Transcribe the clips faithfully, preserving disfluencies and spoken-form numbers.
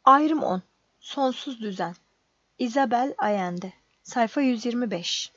Ayrım on. Sonsuz düzen. Isabel Allende. Sayfa yüz yirmi beş.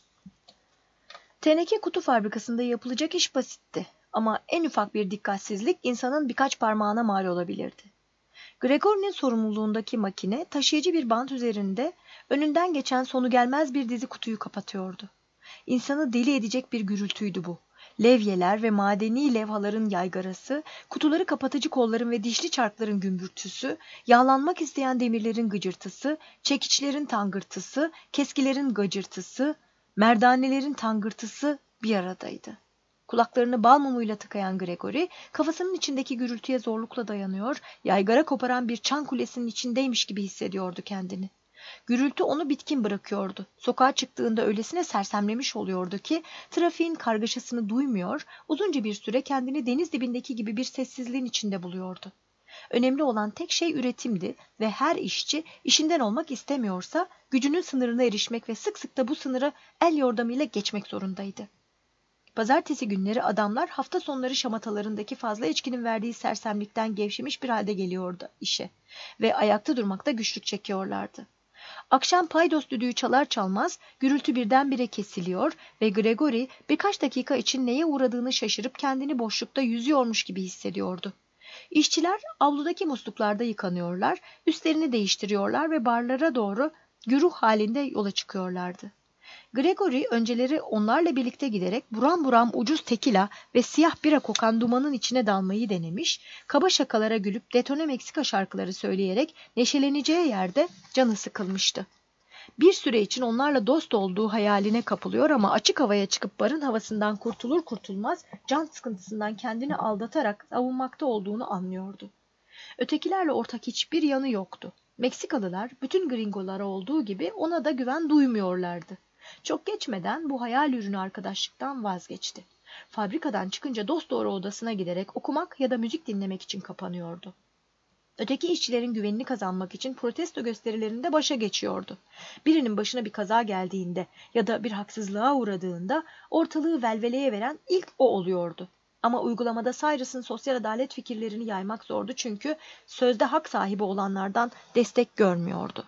Teneke kutu fabrikasında yapılacak iş basitti. Ama en ufak bir dikkatsizlik insanın birkaç parmağına mal olabilirdi. Gregory'nin sorumluluğundaki makine taşıyıcı bir bant üzerinde önünden geçen sonu gelmez bir dizi kutuyu kapatıyordu. İnsanı deli edecek bir gürültüydü bu. Levyeler ve madeni levhaların yaygarası, kutuları kapatıcı kolların ve dişli çarkların gümbürtüsü, yağlanmak isteyen demirlerin gıcırtısı, çekiçlerin tangırtısı, keskilerin gıcırtısı, merdanelerin tangırtısı bir aradaydı. Kulaklarını bal mumuyla tıkayan Gregory, kafasının içindeki gürültüye zorlukla dayanıyor, yaygara koparan bir çan kulesinin içindeymiş gibi hissediyordu kendini. Gürültü onu bitkin bırakıyordu. Sokağa çıktığında öylesine sersemlemiş oluyordu ki trafiğin kargaşasını duymuyor, uzunca bir süre kendini deniz dibindeki gibi bir sessizliğin içinde buluyordu. Önemli olan tek şey üretimdi ve her işçi işinden olmak istemiyorsa gücünün sınırına erişmek ve sık sık da bu sınırı el yordamıyla geçmek zorundaydı. Pazartesi günleri adamlar hafta sonları şamatalarındaki fazla içkinin verdiği sersemlikten gevşemiş bir halde geliyordu işe ve ayakta durmakta güçlük çekiyorlardı. Akşam paydos düdüğü çalar çalmaz gürültü birdenbire kesiliyor ve Gregory birkaç dakika için neye uğradığını şaşırıp kendini boşlukta yüzüyormuş gibi hissediyordu. İşçiler avludaki musluklarda yıkanıyorlar, üstlerini değiştiriyorlar ve barlara doğru güruh halinde yola çıkıyorlardı. Gregory önceleri onlarla birlikte giderek buram buram ucuz tekila ve siyah bira kokan dumanın içine dalmayı denemiş, kaba şakalara gülüp detone Meksika şarkıları söyleyerek neşeleneceği yerde canı sıkılmıştı. Bir süre için onlarla dost olduğu hayaline kapılıyor ama açık havaya çıkıp barın havasından kurtulur kurtulmaz can sıkıntısından kendini aldatarak savunmakta olduğunu anlıyordu. Ötekilerle ortak hiçbir yanı yoktu. Meksikalılar bütün gringolara olduğu gibi ona da güven duymuyorlardı. Çok geçmeden bu hayal ürünü arkadaşlıktan vazgeçti. Fabrikadan çıkınca dosdoğru odasına giderek okumak ya da müzik dinlemek için kapanıyordu. Öteki işçilerin güvenini kazanmak için protesto gösterilerinde başa geçiyordu. Birinin başına bir kaza geldiğinde ya da bir haksızlığa uğradığında ortalığı velveleye veren ilk o oluyordu. Ama uygulamada Cyrus'ın sosyal adalet fikirlerini yaymak zordu çünkü sözde hak sahibi olanlardan destek görmüyordu.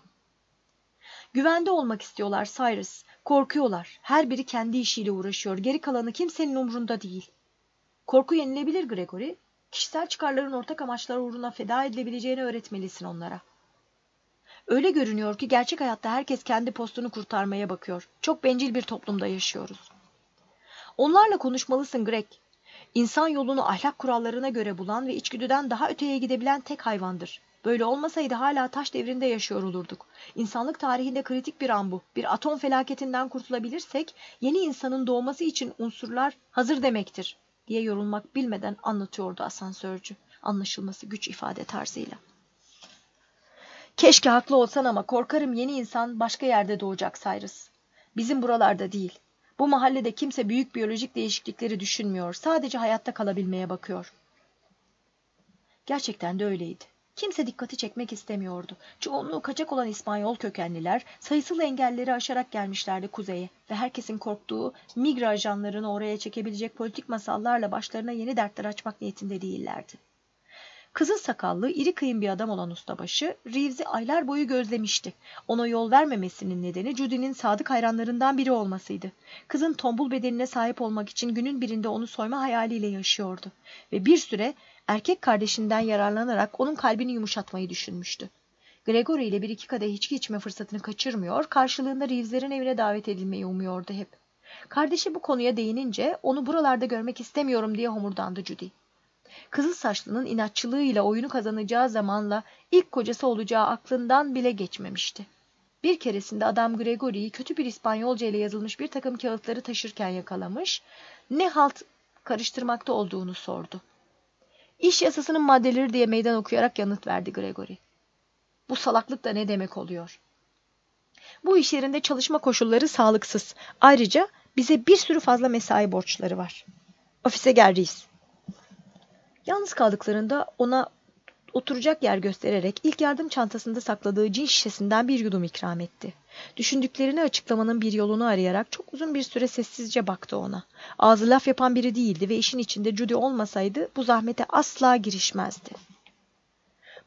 Güvende olmak istiyorlar Cyrus. Korkuyorlar. Her biri kendi işiyle uğraşıyor. Geri kalanı kimsenin umrunda değil. Korku yenilebilir Gregory. Kişisel çıkarların ortak amaçlar uğruna feda edilebileceğini öğretmelisin onlara. Öyle görünüyor ki gerçek hayatta herkes kendi postunu kurtarmaya bakıyor. Çok bencil bir toplumda yaşıyoruz. Onlarla konuşmalısın Greg. İnsan yolunu ahlak kurallarına göre bulan ve içgüdüden daha öteye gidebilen tek hayvandır. Böyle olmasaydı hala taş devrinde yaşıyor olurduk. İnsanlık tarihinde kritik bir an bu. Bir atom felaketinden kurtulabilirsek yeni insanın doğması için unsurlar hazır demektir diye yorulmak bilmeden anlatıyordu asansörcü. Anlaşılması güç ifade tarzıyla. Keşke haklı olsan ama korkarım yeni insan başka yerde doğacak Cyrus. Bizim buralarda değil. Bu mahallede kimse büyük biyolojik değişiklikleri düşünmüyor. Sadece hayatta kalabilmeye bakıyor. Gerçekten de öyleydi. Kimse dikkati çekmek istemiyordu. Çoğunluğu kaçak olan İspanyol kökenliler sayısız engelleri aşarak gelmişlerdi kuzeye ve herkesin korktuğu migra ajanlarını oraya çekebilecek politik masallarla başlarına yeni dertler açmak niyetinde değillerdi. Kızıl sakallı, iri kıyım bir adam olan ustabaşı, Reeves'i aylar boyu gözlemişti. Ona yol vermemesinin nedeni Judy'nin sadık hayranlarından biri olmasıydı. Kızın tombul bedenine sahip olmak için günün birinde onu soyma hayaliyle yaşıyordu. Ve bir süre erkek kardeşinden yararlanarak onun kalbini yumuşatmayı düşünmüştü. Gregory ile bir iki kadeh içki içme fırsatını kaçırmıyor, karşılığında Reeves'lerin evine davet edilmeyi umuyordu hep. Kardeşi bu konuya değinince onu buralarda görmek istemiyorum diye homurdandı Judy. Kızıl saçlının inatçılığıyla oyunu kazanacağı zamanla ilk kocası olacağı aklından bile geçmemişti. Bir keresinde adam Gregory'yi kötü bir İspanyolca ile yazılmış bir takım kağıtları taşırken yakalamış, ne halt karıştırmakta olduğunu sordu. İş yasasının maddeleri diye meydan okuyarak yanıt verdi Gregory. Bu salaklık da ne demek oluyor? Bu iş yerinde çalışma koşulları sağlıksız. Ayrıca bize bir sürü fazla mesai borçları var. Ofise gel Reeves. Yalnız kaldıklarında ona oturacak yer göstererek ilk yardım çantasında sakladığı cin şişesinden bir yudum ikram etti. Düşündüklerini açıklamanın bir yolunu arayarak çok uzun bir süre sessizce baktı ona. Ağzı laf yapan biri değildi ve işin içinde Judy olmasaydı bu zahmete asla girişmezdi.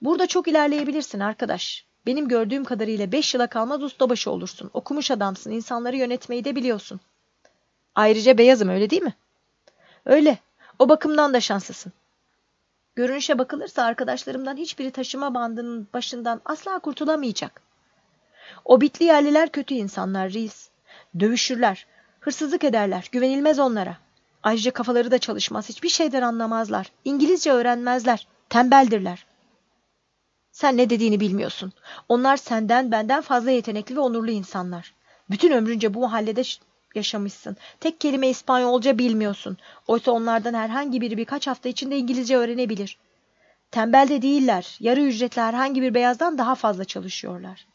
Burada çok ilerleyebilirsin arkadaş. Benim gördüğüm kadarıyla beş yıla kalmaz ustabaşı olursun. Okumuş adamsın, insanları yönetmeyi de biliyorsun. Ayrıca beyazım, öyle değil mi? Öyle. O bakımdan da şanslısın. Görünüşe bakılırsa arkadaşlarımdan hiçbiri taşıma bandının başından asla kurtulamayacak. O bitli yerliler kötü insanlar reis. Dövüşürler, hırsızlık ederler, güvenilmez onlara. Ayrıca kafaları da çalışmaz, hiçbir şeyden anlamazlar. İngilizce öğrenmezler, tembeldirler. Sen ne dediğini bilmiyorsun. Onlar senden benden fazla yetenekli ve onurlu insanlar. Bütün ömrünce bu mahallede yaşamışsın. Tek kelime İspanyolca bilmiyorsun. Oysa onlardan herhangi biri birkaç hafta içinde İngilizce öğrenebilir. Tembel de değiller. Yarı ücretle herhangi bir beyazdan daha fazla çalışıyorlar.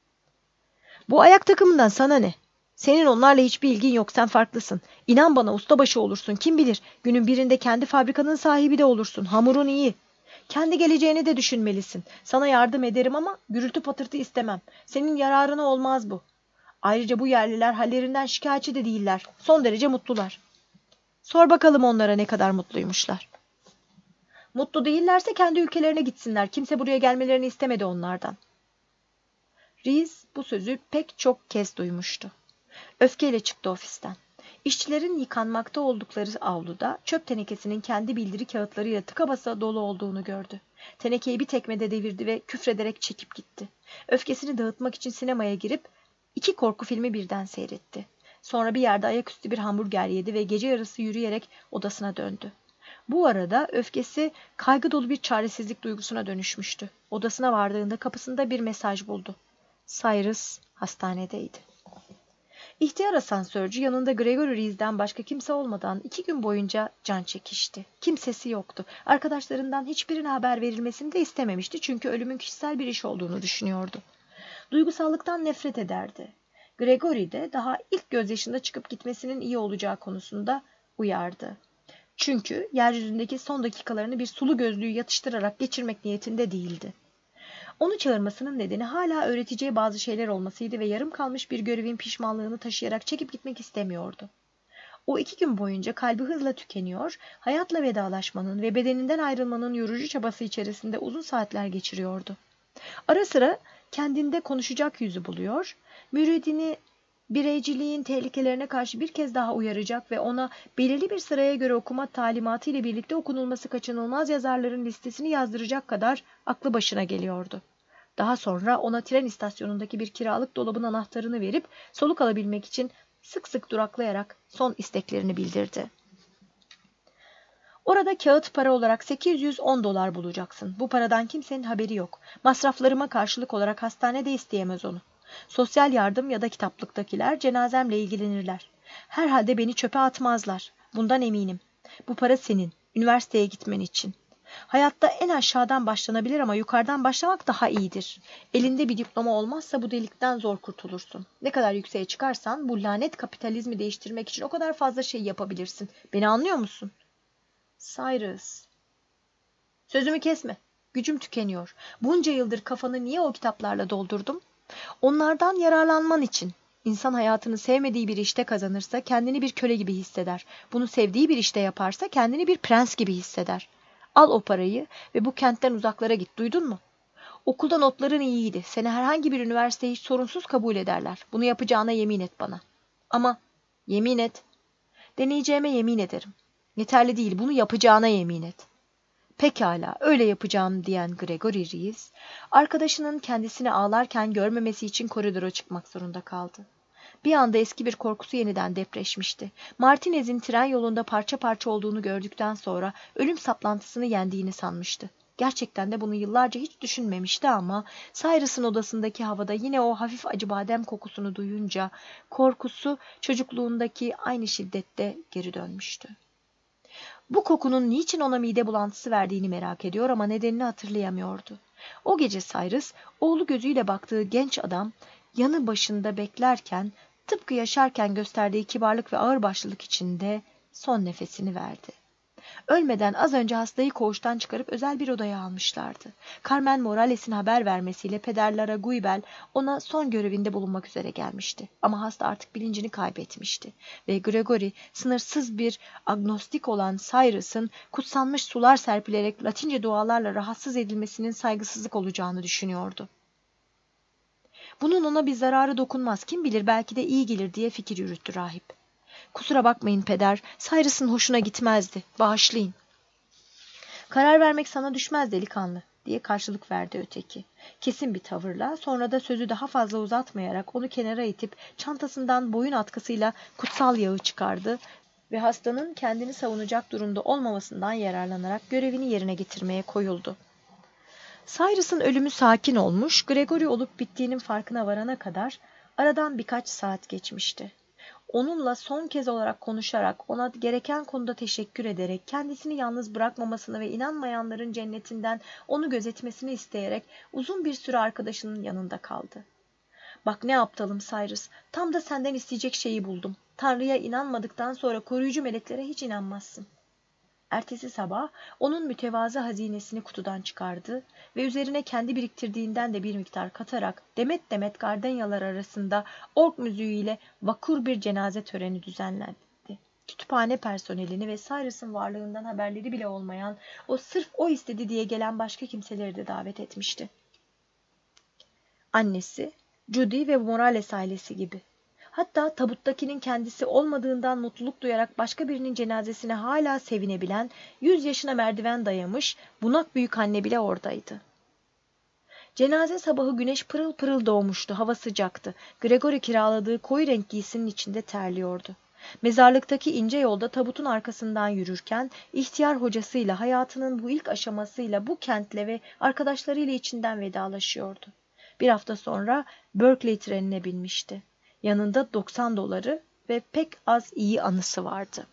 Bu ayak takımından sana ne? Senin onlarla hiçbir ilgin yok, sen farklısın. İnan bana ustabaşı olursun, kim bilir. Günün birinde kendi fabrikanın sahibi de olursun. Hamurun iyi. Kendi geleceğini de düşünmelisin. Sana yardım ederim ama gürültü patırtı istemem. Senin yararına olmaz bu. Ayrıca bu yerliler hallerinden şikayetçi de değiller. Son derece mutlular. Sor bakalım onlara ne kadar mutluymuşlar. Mutlu değillerse kendi ülkelerine gitsinler. Kimse buraya gelmelerini istemedi onlardan. Rees bu sözü pek çok kez duymuştu. Öfkeyle çıktı ofisten. İşçilerin yıkanmakta oldukları avluda çöp tenekesinin kendi bildiri kağıtlarıyla tıka basa dolu olduğunu gördü. Tenekeyi bir tekmede devirdi ve küfrederek çekip gitti. Öfkesini dağıtmak için sinemaya girip iki korku filmi birden seyretti. Sonra bir yerde ayaküstü bir hamburger yedi ve gece yarısı yürüyerek odasına döndü. Bu arada öfkesi kaygı dolu bir çaresizlik duygusuna dönüşmüştü. Odasına vardığında kapısında bir mesaj buldu. Cyrus hastanedeydi. İhtiyar asansörcü yanında Gregory Rees'den başka kimse olmadan iki gün boyunca can çekişti. Kimsesi yoktu. Arkadaşlarından hiçbirine haber verilmesini de istememişti çünkü ölümün kişisel bir iş olduğunu düşünüyordu. Duygusallıktan nefret ederdi. Gregory de daha ilk gözyaşında çıkıp gitmesinin iyi olacağı konusunda uyardı. Çünkü yeryüzündeki son dakikalarını bir sulu gözlüğü yatıştırarak geçirmek niyetinde değildi. Onu çağırmasının nedeni hala öğreteceği bazı şeyler olmasıydı ve yarım kalmış bir görevin pişmanlığını taşıyarak çekip gitmek istemiyordu. O iki gün boyunca kalbi hızla tükeniyor, hayatla vedalaşmanın ve bedeninden ayrılmanın yorucu çabası içerisinde uzun saatler geçiriyordu. Ara sıra kendinde konuşacak yüzü buluyor, müridini bireyciliğin tehlikelerine karşı bir kez daha uyaracak ve ona belirli bir sıraya göre okuma talimatı ile birlikte okunulması kaçınılmaz yazarların listesini yazdıracak kadar aklı başına geliyordu. Daha sonra ona tren istasyonundaki bir kiralık dolabın anahtarını verip soluk alabilmek için sık sık duraklayarak son isteklerini bildirdi. Orada kağıt para olarak sekiz yüz on dolar bulacaksın. Bu paradan kimsenin haberi yok. Masraflarıma karşılık olarak hastanede isteyemez onu. Sosyal yardım ya da kitaplıktakiler cenazemle ilgilenirler. Herhalde beni çöpe atmazlar. Bundan eminim. Bu para senin. Üniversiteye gitmen için. Hayatta en aşağıdan başlanabilir ama yukarıdan başlamak daha iyidir. Elinde bir diploma olmazsa bu delikten zor kurtulursun. Ne kadar yükseğe çıkarsan bu lanet kapitalizmi değiştirmek için o kadar fazla şey yapabilirsin. Beni anlıyor musun? Cyrus. Sözümü kesme. Gücüm tükeniyor. Bunca yıldır kafanı niye o kitaplarla doldurdum? Onlardan yararlanman için. İnsan hayatını sevmediği bir işte kazanırsa kendini bir köle gibi hisseder. Bunu sevdiği bir işte yaparsa kendini bir prens gibi hisseder. Al o parayı ve bu kentten uzaklara git, duydun mu? Okulda notların iyiydi. Seni herhangi bir üniversiteye hiç sorunsuz kabul ederler. Bunu yapacağına yemin et bana. Ama yemin et. Deneyeceğime yemin ederim. Yeterli değil, bunu yapacağına yemin et. Pekala, öyle yapacağım diyen Gregory Rees, arkadaşının kendisini ağlarken görmemesi için koridora çıkmak zorunda kaldı. Bir anda eski bir korkusu yeniden depreşmişti. Martinez'in tren yolunda parça parça olduğunu gördükten sonra ölüm saplantısını yendiğini sanmıştı. Gerçekten de bunu yıllarca hiç düşünmemişti ama Cyrus'ın odasındaki havada yine o hafif acıbadem kokusunu duyunca korkusu çocukluğundaki aynı şiddette geri dönmüştü. Bu kokunun niçin ona mide bulantısı verdiğini merak ediyor ama nedenini hatırlayamıyordu. O gece Cyrus, oğlu gözüyle baktığı genç adam yanı başında beklerken, tıpkı yaşarken gösterdiği kibarlık ve ağırbaşlılık içinde son nefesini verdi. Ölmeden az önce hastayı koğuştan çıkarıp özel bir odaya almışlardı. Carmen Morales'in haber vermesiyle Peder Lara Guibel ona son görevinde bulunmak üzere gelmişti. Ama hasta artık bilincini kaybetmişti. Ve Gregory, sınırsız bir agnostik olan Cyrus'ın kutsanmış sular serpilerek Latince dualarla rahatsız edilmesinin saygısızlık olacağını düşünüyordu. Bunun ona bir zararı dokunmaz, kim bilir belki de iyi gelir diye fikir yürüttü rahip. Kusura bakmayın peder, Cyrus'ın hoşuna gitmezdi, bağışlayın. Karar vermek sana düşmez delikanlı, diye karşılık verdi öteki. Kesin bir tavırla, sonra da sözü daha fazla uzatmayarak onu kenara itip çantasından boyun atkısıyla kutsal yağı çıkardı ve hastanın kendini savunacak durumda olmamasından yararlanarak görevini yerine getirmeye koyuldu. Cyrus'ın ölümü sakin olmuş, Gregory olup bittiğinin farkına varana kadar aradan birkaç saat geçmişti. Onunla son kez olarak konuşarak, ona gereken konuda teşekkür ederek, kendisini yalnız bırakmamasını ve inanmayanların cennetinden onu gözetmesini isteyerek uzun bir süre arkadaşının yanında kaldı. Bak ne aptalım Cyrus, tam da senden isteyecek şeyi buldum. Tanrı'ya inanmadıktan sonra koruyucu meleklere hiç inanmazsın. Ertesi sabah onun mütevazı hazinesini kutudan çıkardı ve üzerine kendi biriktirdiğinden de bir miktar katarak demet demet gardanyalar arasında org müziğiyle vakur bir cenaze töreni düzenlendi. Kütüphane personelini ve Cyrus'ın varlığından haberleri bile olmayan, o sırf o istedi diye gelen başka kimseleri de davet etmişti. Annesi, Judy ve Morales ailesi gibi. Hatta tabuttakinin kendisi olmadığından mutluluk duyarak başka birinin cenazesine hala sevinebilen, yüz yaşına merdiven dayamış, bunak büyükanne bile oradaydı. Cenaze sabahı güneş pırıl pırıl doğmuştu, hava sıcaktı. Gregory kiraladığı koyu renk giysinin içinde terliyordu. Mezarlıktaki ince yolda tabutun arkasından yürürken, ihtiyar hocasıyla, hayatının bu ilk aşamasıyla, bu kentle ve arkadaşlarıyla içinden vedalaşıyordu. Bir hafta sonra Berkeley trenine binmişti. Yanında doksan doları ve pek az iyi anısı vardı.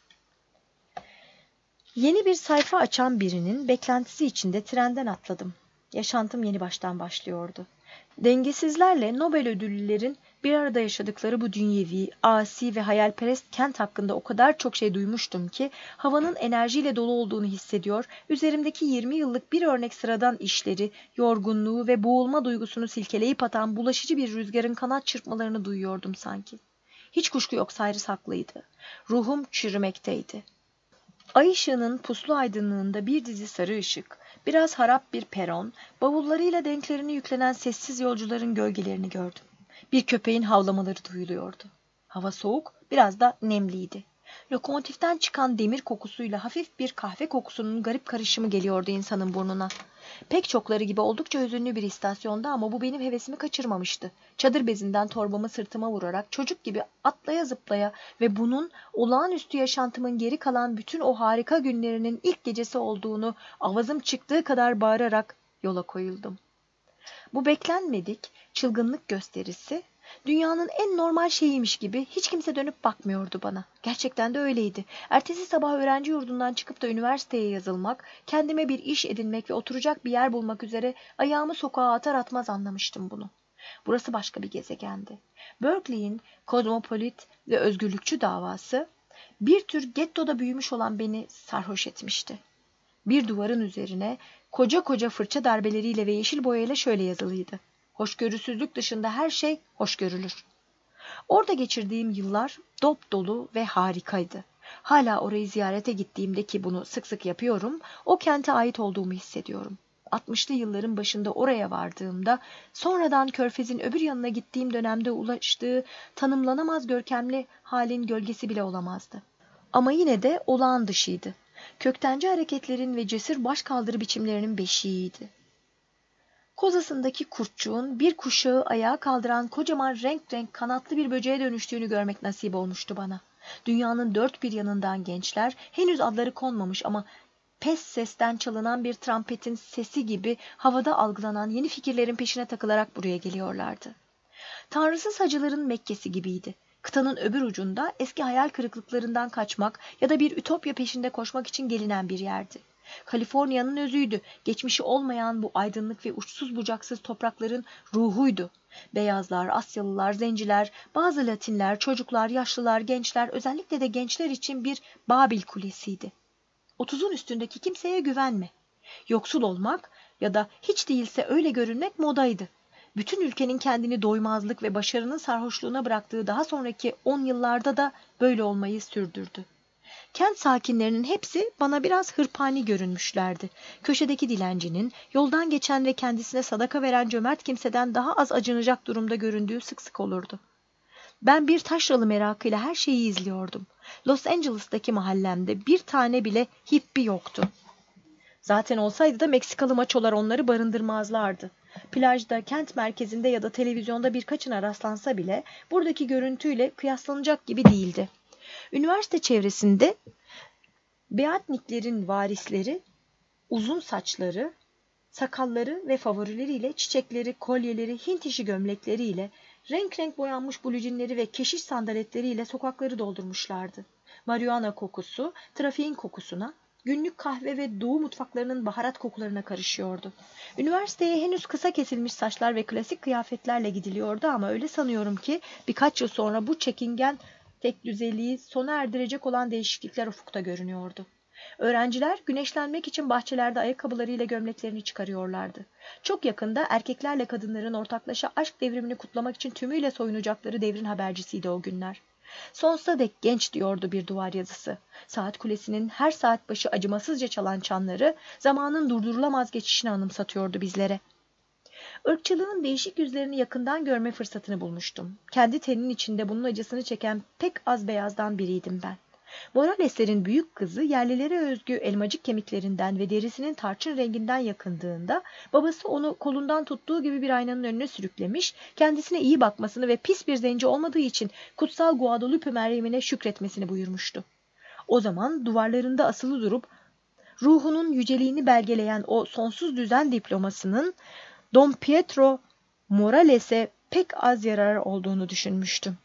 Yeni bir sayfa açan birinin beklentisi içinde trenden atladım. Yaşantım yeni baştan başlıyordu. Dengesizlerle Nobel ödüllülerin bir arada yaşadıkları bu dünyevi, asi ve hayalperest kent hakkında o kadar çok şey duymuştum ki havanın enerjiyle dolu olduğunu hissediyor, üzerimdeki yirmi yıllık bir örnek sıradan işleri, yorgunluğu ve boğulma duygusunu silkeleyip atan bulaşıcı bir rüzgarın kanat çırpmalarını duyuyordum sanki. Hiç kuşku yok, Cyrus haklıydı. Ruhum çürümekteydi. Ay ışığının puslu aydınlığında bir dizi sarı ışık, biraz harap bir peron, bavullarıyla denklerini yüklenen sessiz yolcuların gölgelerini gördüm. Bir köpeğin havlamaları duyuluyordu. Hava soğuk, biraz da nemliydi. Lokomotiften çıkan demir kokusuyla hafif bir kahve kokusunun garip karışımı geliyordu insanın burnuna. Pek çokları gibi oldukça hüzünlü bir istasyonda ama bu benim hevesimi kaçırmamıştı. Çadır bezinden torbamı sırtıma vurarak çocuk gibi atlaya zıplaya ve bunun olağanüstü yaşantımın geri kalan bütün o harika günlerinin ilk gecesi olduğunu avazım çıktığı kadar bağırarak yola koyuldum. Bu beklenmedik çılgınlık gösterisi dünyanın en normal şeyiymiş gibi hiç kimse dönüp bakmıyordu bana. Gerçekten de öyleydi. Ertesi sabah öğrenci yurdundan çıkıp da üniversiteye yazılmak, kendime bir iş edinmek ve oturacak bir yer bulmak üzere ayağımı sokağa atar atmaz anlamıştım bunu. Burası başka bir gezegendi. Berkeley'in kozmopolit ve özgürlükçü davası bir tür gettoda büyümüş olan beni sarhoş etmişti. Bir duvarın üzerine koca koca fırça darbeleriyle ve yeşil boyayla şöyle yazılıydı: hoşgörüsüzlük dışında her şey hoş görülür. Orada geçirdiğim yıllar dop dolu ve harikaydı. Hala orayı ziyarete gittiğimde, ki bunu sık sık yapıyorum, o kente ait olduğumu hissediyorum. altmışlı yılların başında oraya vardığımda, sonradan Körfez'in öbür yanına gittiğim dönemde ulaştığı tanımlanamaz görkemli halin gölgesi bile olamazdı. Ama yine de olağan dışıydı. Köktenci hareketlerin ve cesur başkaldırı biçimlerinin beşiğiydi. Kozasındaki kurtçuğun bir kuşağı ayağa kaldıran kocaman renk renk kanatlı bir böceğe dönüştüğünü görmek nasip olmuştu bana. Dünyanın dört bir yanından gençler, henüz adları konmamış ama pes sesten çalınan bir trampetin sesi gibi havada algılanan yeni fikirlerin peşine takılarak buraya geliyorlardı. Tanrısız hacıların Mekke'si gibiydi. Kıtanın öbür ucunda eski hayal kırıklıklarından kaçmak ya da bir ütopya peşinde koşmak için gelinen bir yerdi. Kaliforniya'nın özüydü. Geçmişi olmayan bu aydınlık ve uçsuz bucaksız toprakların ruhuydu. Beyazlar, Asyalılar, zenciler, bazı Latinler, çocuklar, yaşlılar, gençler, özellikle de gençler için bir Babil Kulesi'ydi. Otuzun üstündeki kimseye güvenme. Yoksul olmak ya da hiç değilse öyle görünmek modaydı. Bütün ülkenin kendini doymazlık ve başarının sarhoşluğuna bıraktığı daha sonraki on yıllarda da böyle olmayı sürdürdü. Kent sakinlerinin hepsi bana biraz hırpani görünmüşlerdi. Köşedeki dilencinin, yoldan geçen ve kendisine sadaka veren cömert kimseden daha az acınacak durumda göründüğü sık sık olurdu. Ben bir taşralı merakıyla her şeyi izliyordum. Los Angeles'taki mahallemde bir tane bile hippie yoktu. Zaten olsaydı da Meksikalı maçolar onları barındırmazlardı. Plajda, kent merkezinde ya da televizyonda birkaçına rastlansa bile buradaki görüntüyle kıyaslanacak gibi değildi. Üniversite çevresinde Beatniklerin varisleri, uzun saçları, sakalları ve favorileriyle, çiçekleri, kolyeleri, Hint işi gömlekleriyle, renk renk boyanmış bluzinleri ve keşiş sandaletleriyle sokakları doldurmuşlardı. Marihuana kokusu, trafiğin kokusuna, günlük kahve ve doğu mutfaklarının baharat kokularına karışıyordu. Üniversiteye henüz kısa kesilmiş saçlar ve klasik kıyafetlerle gidiliyordu ama öyle sanıyorum ki birkaç yıl sonra bu çekingen tek düzeliği sona erdirecek olan değişiklikler ufukta görünüyordu. Öğrenciler güneşlenmek için bahçelerde ayakkabılarıyla gömleklerini çıkarıyorlardı. Çok yakında erkeklerle kadınların ortaklaşa aşk devrimini kutlamak için tümüyle soyunacakları devrin habercisiydi o günler. Sonsuza dek genç diyordu bir duvar yazısı. Saat kulesinin her saat başı acımasızca çalan çanları zamanın durdurulamaz geçişini anımsatıyordu bizlere. Irkçılığın değişik yüzlerini yakından görme fırsatını bulmuştum. Kendi teninin içinde bunun acısını çeken pek az beyazdan biriydim ben. Morales'lerin büyük kızı yerlilere özgü elmacık kemiklerinden ve derisinin tarçın renginden yakındığında babası onu kolundan tuttuğu gibi bir aynanın önüne sürüklemiş, kendisine iyi bakmasını ve pis bir zenci olmadığı için kutsal Guadalupe Meryem'ine şükretmesini buyurmuştu. O zaman duvarlarında asılı durup ruhunun yüceliğini belgeleyen o sonsuz düzen diplomasının Don Pietro Morales'e pek az yararı olduğunu düşünmüştüm.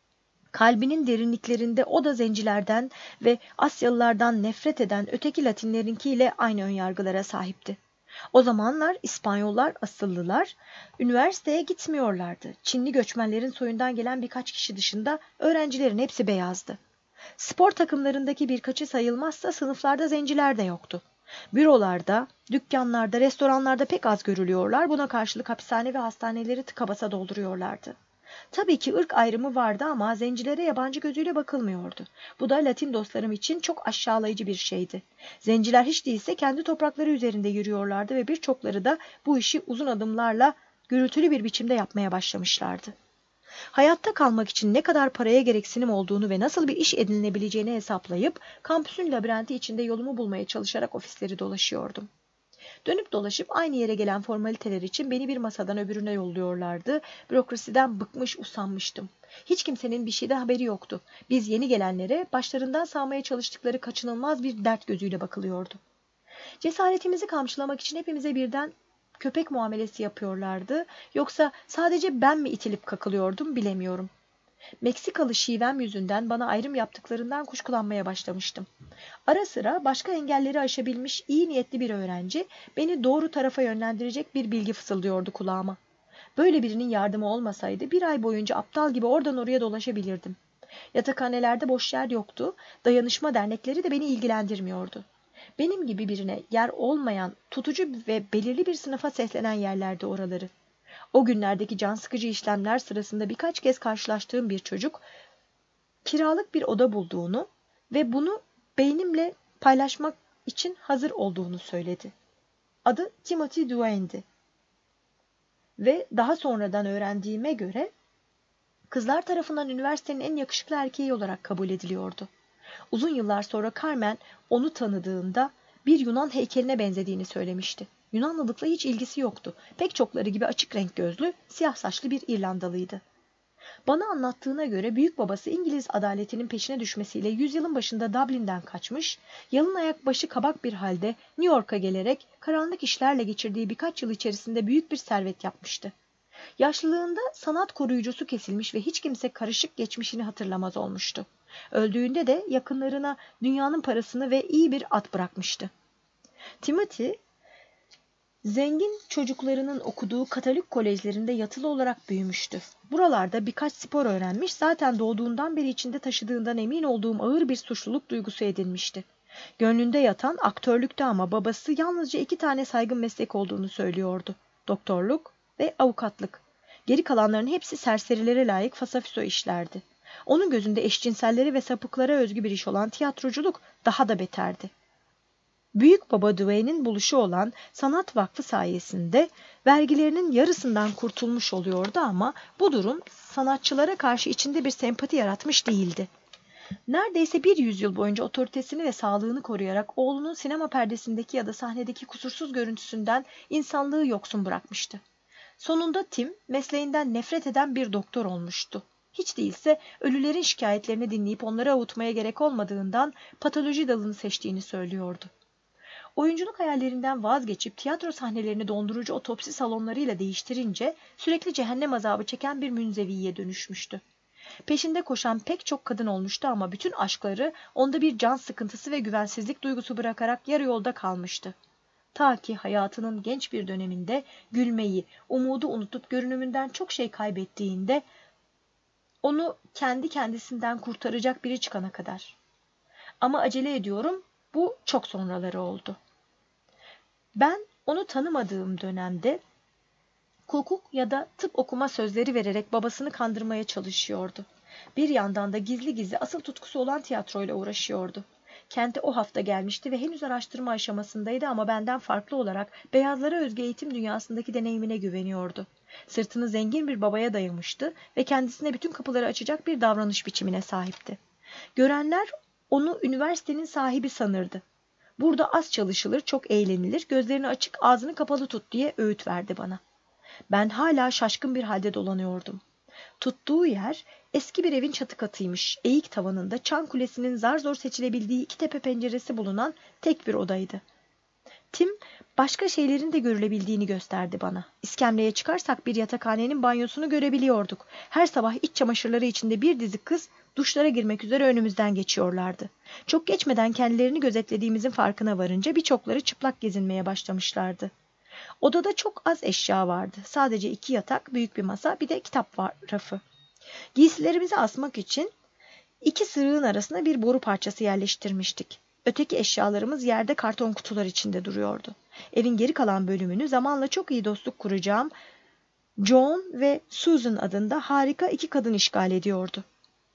Kalbinin derinliklerinde o da zencilerden ve Asyalılardan nefret eden öteki Latinlerinkiyle aynı önyargılara sahipti. O zamanlar İspanyollar, asıllılar üniversiteye gitmiyorlardı. Çinli göçmenlerin soyundan gelen birkaç kişi dışında öğrencilerin hepsi beyazdı. Spor takımlarındaki birkaçı sayılmazsa sınıflarda zenciler de yoktu. Bürolarda, dükkanlarda, restoranlarda pek az görülüyorlar. Buna karşılık hapishane ve hastaneleri tıka basa dolduruyorlardı. Tabii ki ırk ayrımı vardı ama zencilere yabancı gözüyle bakılmıyordu. Bu da Latin dostlarım için çok aşağılayıcı bir şeydi. Zenciler hiç değilse kendi toprakları üzerinde yürüyorlardı ve birçokları da bu işi uzun adımlarla gürültülü bir biçimde yapmaya başlamışlardı. Hayatta kalmak için ne kadar paraya gereksinim olduğunu ve nasıl bir iş edinilebileceğini hesaplayıp kampüsün labirenti içinde yolumu bulmaya çalışarak ofisleri dolaşıyordum. Dönüp dolaşıp aynı yere gelen formaliteler için beni bir masadan öbürüne yolluyorlardı. Bürokrasiden bıkmış usanmıştım. Hiç kimsenin bir şeyden haberi yoktu. Biz yeni gelenlere başlarından sağmaya çalıştıkları kaçınılmaz bir dert gözüyle bakılıyordu. Cesaretimizi kamçılamak için hepimize birden köpek muamelesi yapıyorlardı. Yoksa sadece ben mi itilip kakılıyordum bilemiyorum. Meksikalı şivem yüzünden bana ayrım yaptıklarından kuşkulanmaya başlamıştım. Ara sıra başka engelleri aşabilmiş iyi niyetli bir öğrenci beni doğru tarafa yönlendirecek bir bilgi fısıldıyordu kulağıma. Böyle birinin yardımı olmasaydı bir ay boyunca aptal gibi oradan oraya dolaşabilirdim. Yatakhanelerde boş yer yoktu, dayanışma dernekleri de beni ilgilendirmiyordu. Benim gibi birine yer olmayan, tutucu ve belirli bir sınıfa seslenen yerlerdi oraları. O günlerdeki can sıkıcı işlemler sırasında birkaç kez karşılaştığım bir çocuk, kiralık bir oda bulduğunu ve bunu beynimle paylaşmak için hazır olduğunu söyledi. Adı Timothy Duane'di. Ve daha sonradan öğrendiğime göre kızlar tarafından üniversitenin en yakışıklı erkeği olarak kabul ediliyordu. Uzun yıllar sonra Carmen onu tanıdığında bir Yunan heykeline benzediğini söylemişti. Yunanlılıkla hiç ilgisi yoktu. Pek çokları gibi açık renk gözlü, siyah saçlı bir İrlandalıydı. Bana anlattığına göre büyük babası İngiliz adaletinin peşine düşmesiyle yüzyılın başında Dublin'den kaçmış, yalın ayak başı kabak bir halde New York'a gelerek karanlık işlerle geçirdiği birkaç yıl içerisinde büyük bir servet yapmıştı. Yaşlılığında sanat koruyucusu kesilmiş ve hiç kimse karışık geçmişini hatırlamaz olmuştu. Öldüğünde de yakınlarına dünyanın parasını ve iyi bir at bırakmıştı. Timothy, zengin çocuklarının okuduğu Katolik kolejlerinde yatılı olarak büyümüştü. Buralarda birkaç spor öğrenmiş, zaten doğduğundan beri içinde taşıdığından emin olduğum ağır bir suçluluk duygusu edinmişti. Gönlünde yatan aktörlükte ama babası yalnızca iki tane saygın meslek olduğunu söylüyordu. Doktorluk ve avukatlık. Geri kalanların hepsi serserilere layık fasafiso işlerdi. Onun gözünde eşcinsellere ve sapıklara özgü bir iş olan tiyatroculuk daha da beterdi. Büyük baba Dwayne'in buluşu olan Sanat Vakfı sayesinde vergilerinin yarısından kurtulmuş oluyordu ama bu durum sanatçılara karşı içinde bir sempati yaratmış değildi. Neredeyse bir yüzyıl boyunca otoritesini ve sağlığını koruyarak oğlunun sinema perdesindeki ya da sahnedeki kusursuz görüntüsünden insanlığı yoksun bırakmıştı. Sonunda Tim mesleğinden nefret eden bir doktor olmuştu. Hiç değilse ölülerin şikayetlerini dinleyip onları avutmaya gerek olmadığından patoloji dalını seçtiğini söylüyordu. Oyunculuk hayallerinden vazgeçip tiyatro sahnelerini dondurucu otopsi salonlarıyla değiştirince sürekli cehennem azabı çeken bir münzeviye dönüşmüştü. Peşinde koşan pek çok kadın olmuştu ama bütün aşkları onda bir can sıkıntısı ve güvensizlik duygusu bırakarak yarı yolda kalmıştı. Ta ki hayatının genç bir döneminde gülmeyi, umudu unutup görünümünden çok şey kaybettiğinde onu kendi kendisinden kurtaracak biri çıkana kadar. Ama acele ediyorum, bu çok sonraları oldu. Ben onu tanımadığım dönemde hukuk ya da tıp okuma sözleri vererek babasını kandırmaya çalışıyordu. Bir yandan da gizli gizli asıl tutkusu olan tiyatroyla uğraşıyordu. Kente o hafta gelmişti ve henüz araştırma aşamasındaydı ama benden farklı olarak beyazlara özgü eğitim dünyasındaki deneyimine güveniyordu. Sırtını zengin bir babaya dayamıştı ve kendisine bütün kapıları açacak bir davranış biçimine sahipti. Görenler onu üniversitenin sahibi sanırdı. Burada az çalışılır, çok eğlenilir, gözlerini açık, ağzını kapalı tut diye öğüt verdi bana. Ben hala şaşkın bir halde dolanıyordum. Tuttuğu yer eski bir evin çatı katıymış. Eğik tavanında çan kulesinin zar zor seçilebildiği iki tepe penceresi bulunan tek bir odaydı. Tim başka şeylerin de görülebildiğini gösterdi bana. İskemleye çıkarsak bir yatakhanenin banyosunu görebiliyorduk. Her sabah iç çamaşırları içinde bir dizi kız duşlara girmek üzere önümüzden geçiyorlardı. Çok geçmeden kendilerini gözetlediğimizin farkına varınca birçokları çıplak gezinmeye başlamışlardı. Odada çok az eşya vardı. Sadece iki yatak, büyük bir masa, bir de kitap var, rafı. Giysilerimizi asmak için iki sırığın arasına bir boru parçası yerleştirmiştik. Öteki eşyalarımız yerde karton kutular içinde duruyordu. Evin geri kalan bölümünü zamanla çok iyi dostluk kuracağım John ve Susan adında harika iki kadın işgal ediyordu.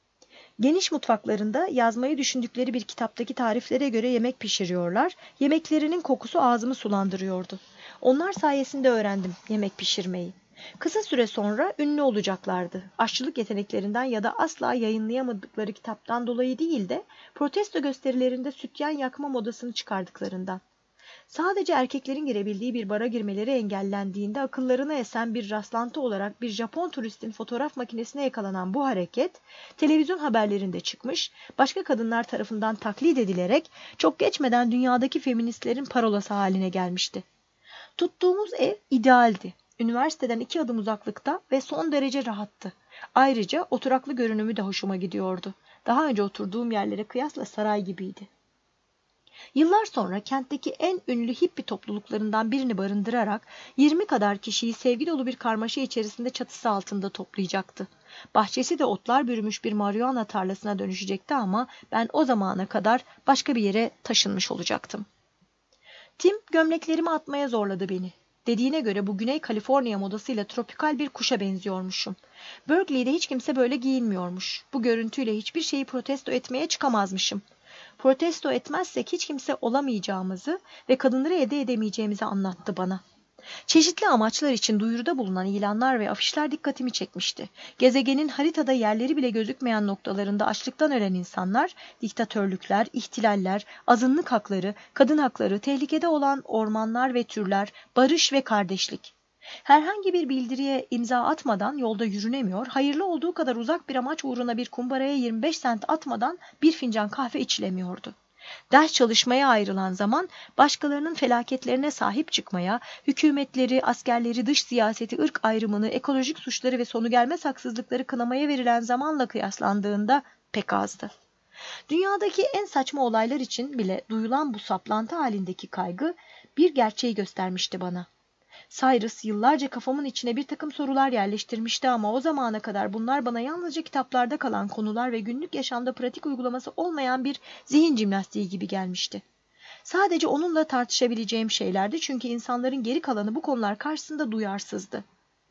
Geniş mutfaklarında yazmayı düşündükleri bir kitaptaki tariflere göre yemek pişiriyorlar, yemeklerinin kokusu ağzımı sulandırıyordu. Onlar sayesinde öğrendim yemek pişirmeyi. Kısa süre sonra ünlü olacaklardı. Aşçılık yeteneklerinden ya da asla yayınlayamadıkları kitaptan dolayı değil de protesto gösterilerinde sütyen yakma modasını çıkardıklarından. Sadece erkeklerin girebildiği bir bara girmeleri engellendiğinde akıllarına esen bir rastlantı olarak bir Japon turistin fotoğraf makinesine yakalanan bu hareket, televizyon haberlerinde çıkmış, başka kadınlar tarafından taklit edilerek çok geçmeden dünyadaki feministlerin parolası haline gelmişti. Tuttuğumuz ev idealdi. Üniversiteden iki adım uzaklıkta ve son derece rahattı. Ayrıca oturaklı görünümü de hoşuma gidiyordu. Daha önce oturduğum yerlere kıyasla saray gibiydi. Yıllar sonra kentteki en ünlü hippi topluluklarından birini barındırarak yirmi kadar kişiyi sevgi dolu bir karmaşa içerisinde çatısı altında toplayacaktı. Bahçesi de otlar bürümüş bir marihuana tarlasına dönüşecekti ama ben o zamana kadar başka bir yere taşınmış olacaktım. Tim gömleklerimi atmaya zorladı beni. Dediğine göre bu Güney Kaliforniya modasıyla tropikal bir kuşa benziyormuşum. Berkeley'de hiç kimse böyle giyinmiyormuş. Bu görüntüyle hiçbir şeyi protesto etmeye çıkamazmışım. Protesto etmezsek hiç kimse olamayacağımızı ve kadınları elde edemeyeceğimizi anlattı bana. Çeşitli amaçlar için duyuruda bulunan ilanlar ve afişler dikkatimi çekmişti. Gezegenin haritada yerleri bile gözükmeyen noktalarında açlıktan ölen insanlar, diktatörlükler, ihtilaller, azınlık hakları, kadın hakları, tehlikede olan ormanlar ve türler, barış ve kardeşlik. Herhangi bir bildiriye imza atmadan yolda yürünemiyor, hayırlı olduğu kadar uzak bir amaç uğruna bir kumbaraya yirmi beş sent atmadan bir fincan kahve içilemiyordu. Ders çalışmaya ayrılan zaman başkalarının felaketlerine sahip çıkmaya, hükümetleri, askerleri, dış siyaseti, ırk ayrımını, ekolojik suçları ve sonu gelmez haksızlıkları kınamaya verilen zamanla kıyaslandığında pek azdı. Dünyadaki en saçma olaylar için bile duyulan bu saplantı halindeki kaygı bir gerçeği göstermişti bana. Cyrus yıllarca kafamın içine bir takım sorular yerleştirmişti ama o zamana kadar bunlar bana yalnızca kitaplarda kalan konular ve günlük yaşamda pratik uygulaması olmayan bir zihin jimnastiği gibi gelmişti. Sadece onunla tartışabileceğim şeylerdi çünkü insanların geri kalanı bu konular karşısında duyarsızdı.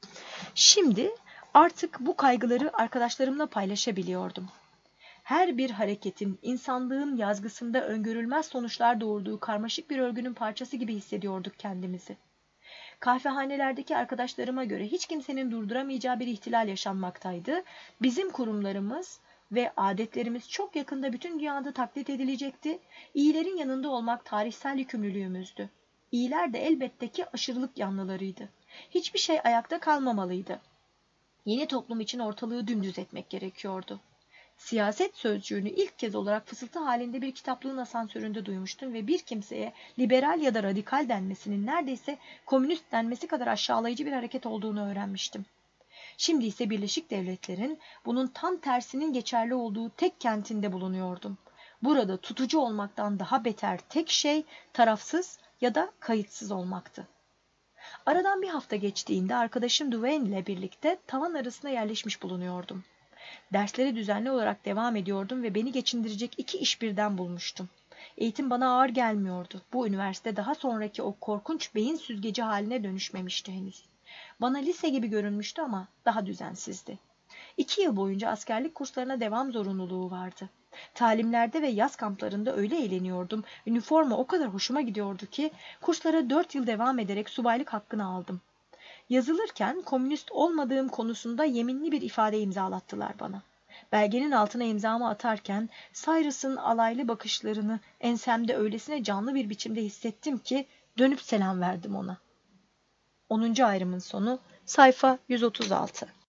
Şimdi artık bu kaygıları arkadaşlarımla paylaşabiliyordum. Her bir hareketin insanlığın yazgısında öngörülmez sonuçlar doğurduğu karmaşık bir örgünün parçası gibi hissediyorduk kendimizi. Kahvehanelerdeki arkadaşlarıma göre hiç kimsenin durduramayacağı bir ihtilal yaşanmaktaydı. Bizim kurumlarımız ve adetlerimiz çok yakında bütün dünyada taklit edilecekti. İyilerin yanında olmak tarihsel yükümlülüğümüzdü. İyiler de elbette ki aşırılık yanlılarıydı. Hiçbir şey ayakta kalmamalıydı. Yeni toplum için ortalığı dümdüz etmek gerekiyordu. Siyaset sözcüğünü ilk kez olarak fısıltı halinde bir kitaplığın asansöründe duymuştum ve bir kimseye liberal ya da radikal denmesinin neredeyse komünist denmesi kadar aşağılayıcı bir hareket olduğunu öğrenmiştim. Şimdi ise Birleşik Devletler'in bunun tam tersinin geçerli olduğu tek kentinde bulunuyordum. Burada tutucu olmaktan daha beter tek şey tarafsız ya da kayıtsız olmaktı. Aradan bir hafta geçtiğinde arkadaşım Duane ile birlikte tavan arasına yerleşmiş bulunuyordum. Derslere düzenli olarak devam ediyordum ve beni geçindirecek iki iş birden bulmuştum. Eğitim bana ağır gelmiyordu. Bu üniversite daha sonraki o korkunç beyin süzgeci haline dönüşmemişti henüz. Bana lise gibi görünmüştü ama daha düzensizdi. İki yıl boyunca askerlik kurslarına devam zorunluluğu vardı. Talimlerde ve yaz kamplarında öyle eğleniyordum. Üniforma o kadar hoşuma gidiyordu ki kurslara dört yıl devam ederek subaylık hakkını aldım. Yazılırken komünist olmadığım konusunda yeminli bir ifade imzalattılar bana. Belgenin altına imzamı atarken Cyrus'ın alaylı bakışlarını ensemde öylesine canlı bir biçimde hissettim ki dönüp selam verdim ona. onuncu ayrımın sonu sayfa yüz otuz altı.